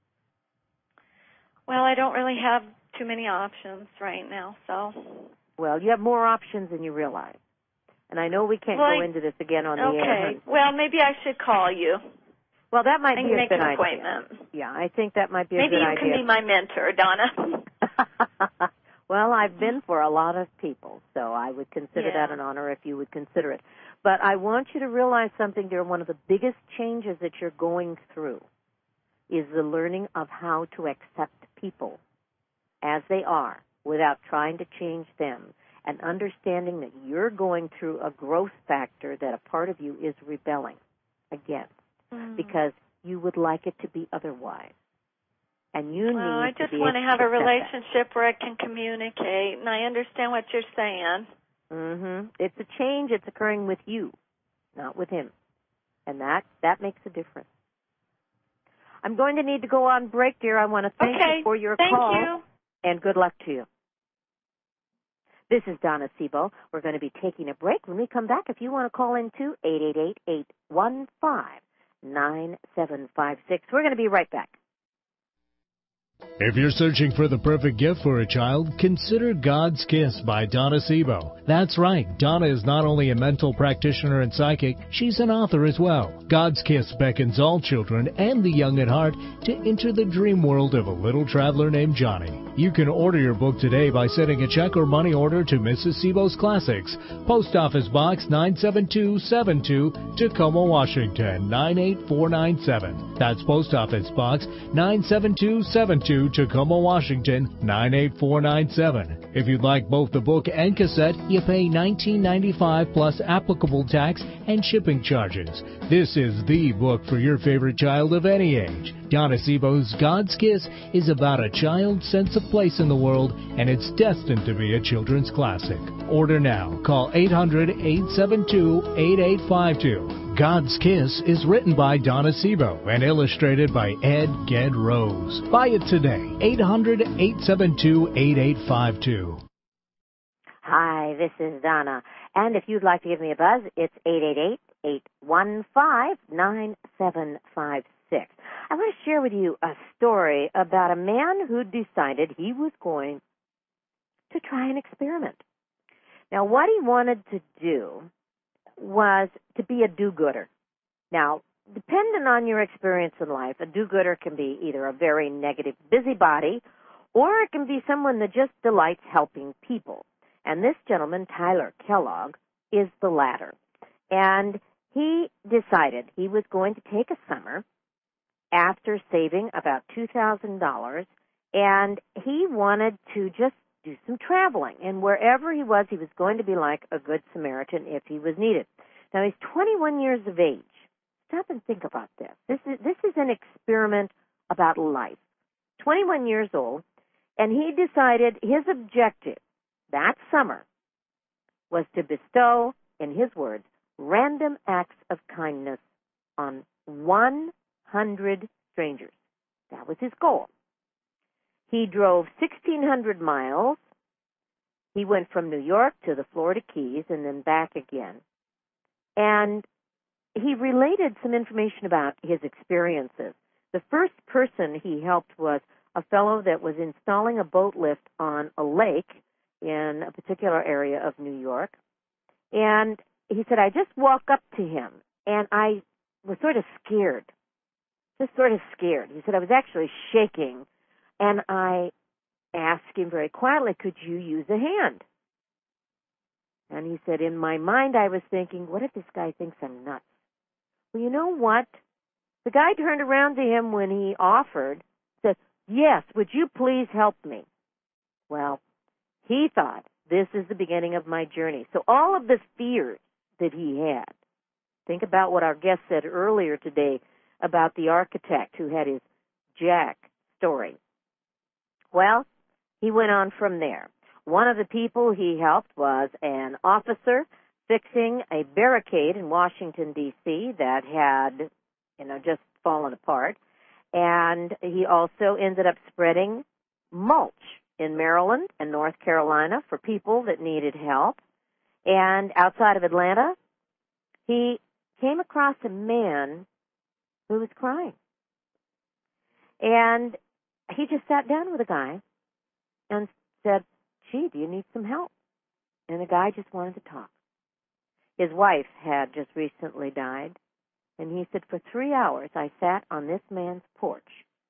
[SPEAKER 5] Well, I don't really have too many options right now, so.
[SPEAKER 2] Well, you have more options than you realize. And I know we can't
[SPEAKER 5] well,
[SPEAKER 2] go
[SPEAKER 5] I,
[SPEAKER 2] into this again on the
[SPEAKER 5] okay.
[SPEAKER 2] air.
[SPEAKER 5] Okay. Well, maybe I should call you.
[SPEAKER 2] Well, that might
[SPEAKER 5] and
[SPEAKER 2] be a
[SPEAKER 5] make
[SPEAKER 2] good
[SPEAKER 5] an
[SPEAKER 2] idea.
[SPEAKER 5] Appointment.
[SPEAKER 2] Yeah, I think that might be a
[SPEAKER 5] maybe
[SPEAKER 2] good
[SPEAKER 5] idea. Maybe you can be my mentor, Donna.
[SPEAKER 2] Well, I've been for a lot of people, so I would consider
[SPEAKER 5] yeah.
[SPEAKER 2] that an honor if you would consider it. But I want you to realize something, dear. One of the biggest changes that you're going through is the learning of how to accept people as they are without trying to change them, and understanding that you're going through a growth factor that a part of you is rebelling against mm. because you would like it to be otherwise. And you
[SPEAKER 5] well,
[SPEAKER 2] need
[SPEAKER 5] I
[SPEAKER 2] to
[SPEAKER 5] just
[SPEAKER 2] be
[SPEAKER 5] want to have
[SPEAKER 2] to
[SPEAKER 5] a relationship that. Where I can communicate, and I understand what you're saying.
[SPEAKER 2] Mm-hmm. It's a change. It's occurring with you, not with him. And that, that makes a difference. I'm going to need to go on break, dear. I want to thank
[SPEAKER 5] okay.
[SPEAKER 2] you for your
[SPEAKER 5] thank
[SPEAKER 2] call.
[SPEAKER 5] You.
[SPEAKER 2] And good luck to you. This is Donna Sebo. We're going to be taking a break. When we come back, if you want to call in to eight eight eight, eight one five, nine seven five six. We're going to be right back.
[SPEAKER 6] If you're searching for the perfect gift for a child, consider God's Kiss by Donna Sebo. That's right, Donna is not only a mental practitioner and psychic, she's an author as well. God's Kiss beckons all children and the young at heart to enter the dream world of a little traveler named Johnny. You can order your book today by sending a check or money order to Missus Sebo's Classics, Post Office Box nine seven two seven two, Tacoma, Washington nine eight four nine seven. That's Post Office Box nine seven two seven two, Tacoma, Washington nine eight four nine seven. If you'd like both the book and cassette, you pay nineteen ninety-five plus applicable tax and shipping charges. This is the book for your favorite child of any age. Donna Sebo's God's Kiss is about a child's sense of place in the world, and it's destined to be a children's classic. Order now. Call eight hundred, eight seven two, eight eight five two. God's Kiss is written by Donna Sebo and illustrated by Ed Ged Rose. Buy it today. eight hundred, eight seven two, eight eight five two.
[SPEAKER 2] Hi, this is Donna. And if you'd like to give me a buzz, it's eight eight eight, eight one five, nine seven five six. I want to share with you a story about a man who decided he was going to try an experiment. Now, what he wanted to do was to be a do-gooder. Now, depending on your experience in life, a do-gooder can be either a very negative busybody, or it can be someone that just delights helping people. And this gentleman, Tyler Kellogg, is the latter. And he decided he was going to take a summer after saving about two thousand dollars, and he wanted to just do some traveling. And wherever he was, he was going to be like a good Samaritan if he was needed. Now, he's twenty-one years of age. Stop and think about this. This is, this is an experiment about life. twenty-one years old, and he decided his objective that summer was to bestow, in his words, random acts of kindness on one hundred strangers. That was his goal. He drove sixteen hundred miles. He went from New York to the Florida Keys and then back again. And he related some information about his experiences. The first person he helped was a fellow that was installing a boat lift on a lake in a particular area of New York. And he said, I just walked up to him, and I was sort of scared, just sort of scared. He said, I was actually shaking, and I asked him very quietly, could you use a hand? And he said, in my mind, I was thinking, what if this guy thinks I'm nuts? Well, you know what? The guy turned around to him when he offered, said, yes, would you please help me? Well, he thought, this is the beginning of my journey. So all of the fears that he had, think about what our guest said earlier today about the architect who had his Jack story. Well, he went on from there. One of the people he helped was an officer fixing a barricade in Washington, D C that had, you know, just fallen apart. And he also ended up spreading mulch in Maryland and North Carolina for people that needed help. And outside of Atlanta, he came across a man who was crying. And he just sat down with a guy and said, gee, do you need some help? And the guy just wanted to talk. His wife had just recently died, and he said, for three hours I sat on this man's porch.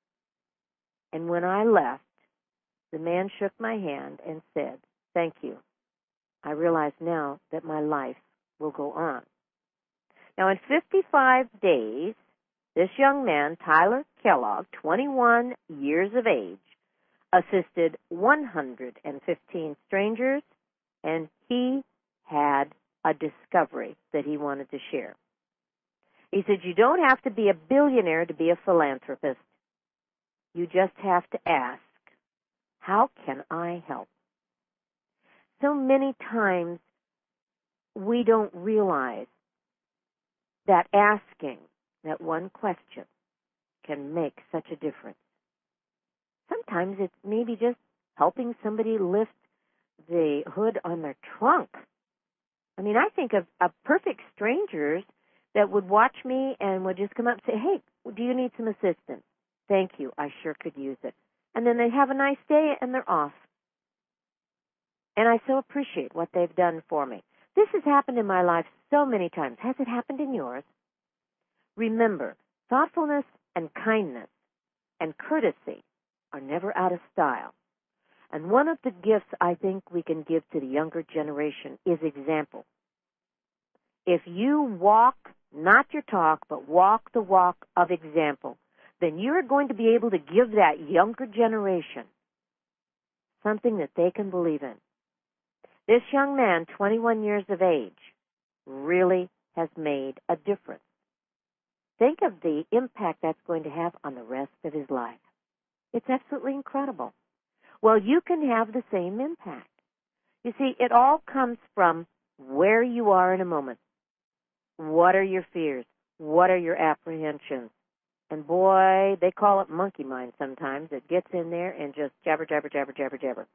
[SPEAKER 2] And when I left, the man shook my hand and said, thank you. I realize now that my life will go on. Now, in fifty-five days, this young man, Tyler Kellogg, twenty-one years of age, assisted one hundred fifteen strangers, and he had a discovery that he wanted to share. He said, you don't have to be a billionaire to be a philanthropist. You just have to ask, how can I help? So many times we don't realize that asking that one question can make such a difference. Sometimes it's maybe just helping somebody lift the hood on their trunk. I mean, I think of, of perfect strangers that would watch me and would just come up and say, hey, do you need some assistance? Thank you. I sure could use it. And then they have a nice day and they're off. And I so appreciate what they've done for me. This has happened in my life so many times. Has it happened in yours? Remember, thoughtfulness and kindness and courtesy are never out of style. And one of the gifts I think we can give to the younger generation is example. If you walk, not your talk, but walk the walk of example, then you're going to be able to give that younger generation something that they can believe in. This young man, twenty-one years of age, really has made a difference. Think of the impact that's going to have on the rest of his life. It's absolutely incredible. Well, you can have the same impact. You see, it all comes from where you are in a moment. What are your fears? What are your apprehensions? And boy, they call it monkey mind sometimes. It gets in there and just jabber, jabber, jabber, jabber, jabber.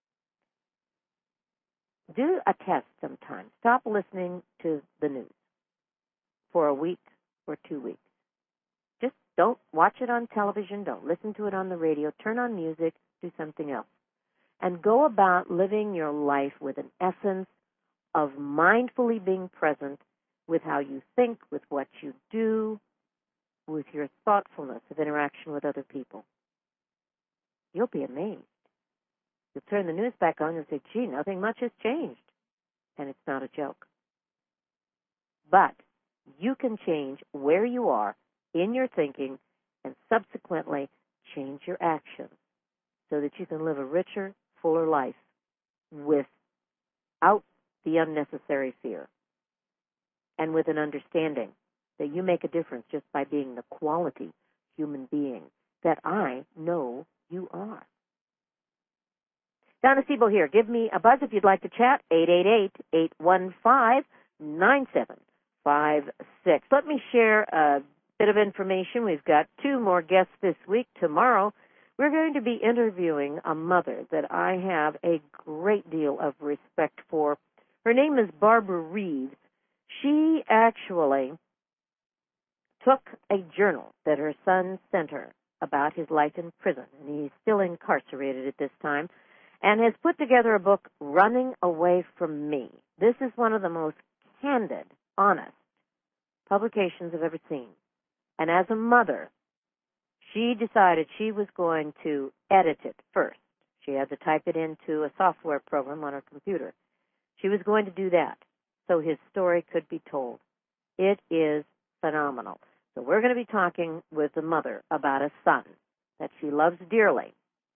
[SPEAKER 2] Do a test sometime. Stop listening to the news for a week or two weeks. Just don't watch it on television. Don't listen to it on the radio. Turn on music. Do something else. And go about living your life with an essence of mindfully being present with how you think, with what you do, with your thoughtfulness of interaction with other people. You'll be amazed. You'll turn the news back on and say, gee, nothing much has changed. And it's not a joke. But you can change where you are in your thinking and subsequently change your actions so that you can live a richer, fuller life without the unnecessary fear. and with an understanding that you make a difference just by being the quality human being that I know you are. Donna Siebel here. Give me a buzz if you'd like to chat. eight eight eight, eight one five, nine seven five six. Let me share a bit of information. We've got two more guests this week. Tomorrow, we're going to be interviewing a mother that I have a great deal of respect for. Her name is Barbara Reeves. She actually took a journal that her son sent her about his life in prison, and he's still incarcerated at this time, and has put together a book, Running Away from Me. This is one of the most candid, honest publications I've ever seen. And as a mother, she decided she was going to edit it first. She had to type it into a software program on her computer. She was going to do that so his story could be told. It is phenomenal. So we're going to be talking with the mother about a son that she loves dearly,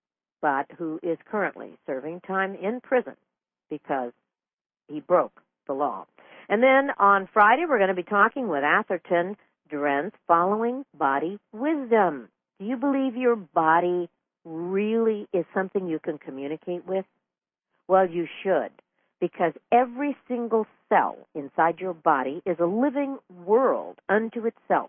[SPEAKER 2] but who is currently serving time in prison because he broke the law. And then on Friday, we're going to be talking with Atherton Durrance, Following Body Wisdom. Do you believe your body really is something you can communicate with? Well, you should, because every single cell inside your body is a living world unto itself,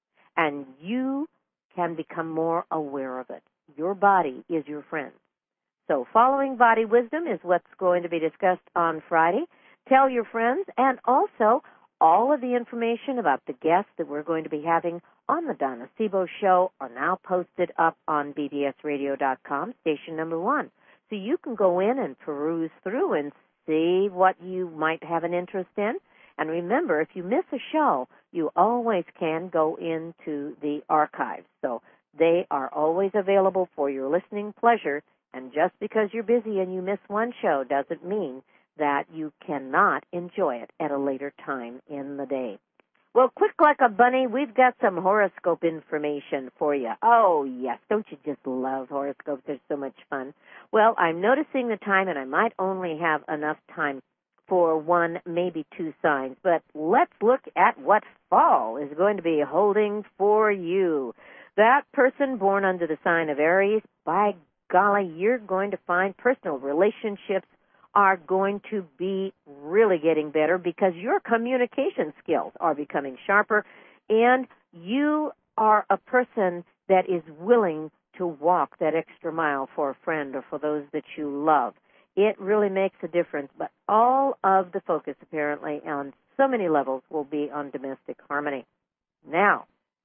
[SPEAKER 2] and you can become more aware of it. Your body is your friend. So Following Body Wisdom is what's going to be discussed on Friday. Tell your friends, and also all of the information about the guests that we're going to be having on the Donna Siebel Show are now posted up on b b s radio dot com, station number one. So you can go in and peruse through and see what you might have an interest in. And remember, if you miss a show, you always can go into the archives. So they are always available for your listening pleasure. And just because you're busy and you miss one show doesn't mean that you cannot enjoy it at a later time in the day. Well, quick like a bunny, we've got some horoscope information for you. Oh, yes, don't you just love horoscopes? They're so much fun. Well, I'm noticing the time, and I might only have enough time for one, maybe two signs. But let's look at what fall is going to be holding for you. That person born under the sign of Aries, by golly, you're going to find personal relationships are going to be really getting better because your communication skills are becoming sharper, and you are a person that is willing to walk that extra mile for a friend or for those that you love. It really makes a difference, but all of the focus apparently on so many levels will be on domestic harmony. Now,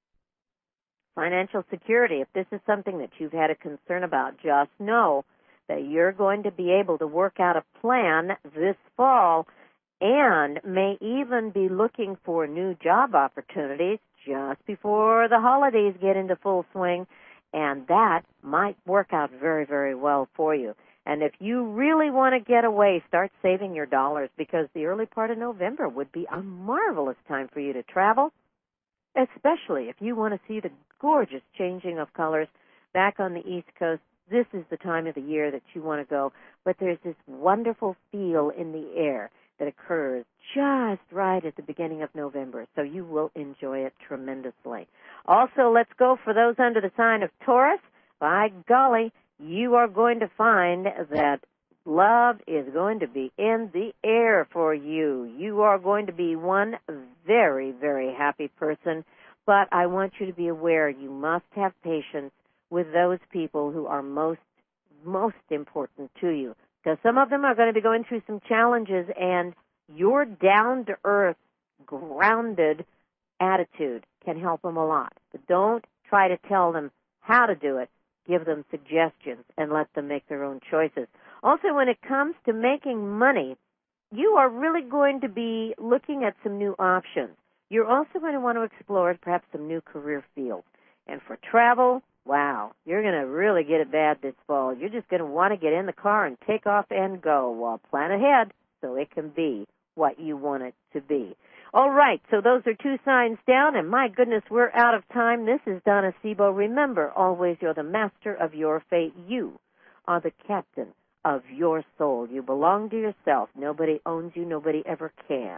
[SPEAKER 2] financial security, if this is something that you've had a concern about, just know that you're going to be able to work out a plan this fall and may even be looking for new job opportunities just before the holidays get into full swing, and that might work out very, very well for you. And if you really want to get away, start saving your dollars because the early part of November would be a marvelous time for you to travel, especially if you want to see the gorgeous changing of colors back on the East Coast. This is the time of the year that you want to go, but there's this wonderful feel in the air that occurs just right at the beginning of November, so you will enjoy it tremendously. Also, let's go for those under the sign of Taurus. By golly, you are going to find that love is going to be in the air for you. You are going to be one very, very happy person, but I want you to be aware you must have patience with those people who are most, most important to you. Because some of them are going to be going through some challenges, and your down-to-earth, grounded attitude can help them a lot. But don't try to tell them how to do it. Give them suggestions and let them make their own choices. Also, when it comes to making money, you are really going to be looking at some new options. You're also going to want to explore perhaps some new career fields. And for travel, wow, you're going to really get it bad this fall. You're just going to want to get in the car and take off and go. Well, plan ahead so it can be what you want it to be. All right, so those are two signs down, and my goodness, we're out of time. This is Donna Siebel. Remember, always you're the master of your fate. You are the captain of your soul. You belong to yourself. Nobody owns you. Nobody ever can.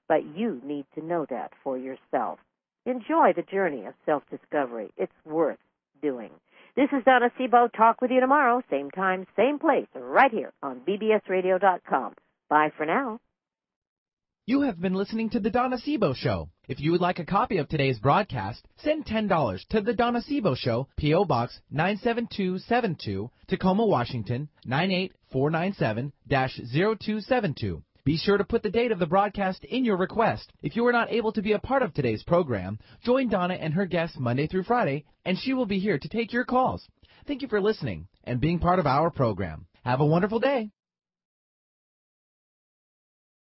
[SPEAKER 2] but you need to know that for yourself. Enjoy the journey of self-discovery. It's worth doing. This is Donna Sebo. Talk with you tomorrow, same time, same place, right here on B B S radio dot com. Bye for now.
[SPEAKER 1] You have been listening to The Donna Sebo Show. If you would like a copy of today's broadcast, send ten dollars to The Donna Sebo Show, P O. Box nine seven two seven two, Tacoma, Washington, nine eight four nine seven zero two seven two. Be sure to put the date of the broadcast in your request. If you are not able to be a part of today's program, join Donna and her guests Monday through Friday, and she will be here to take your calls. Thank you for listening and being part of our program. Have a wonderful day.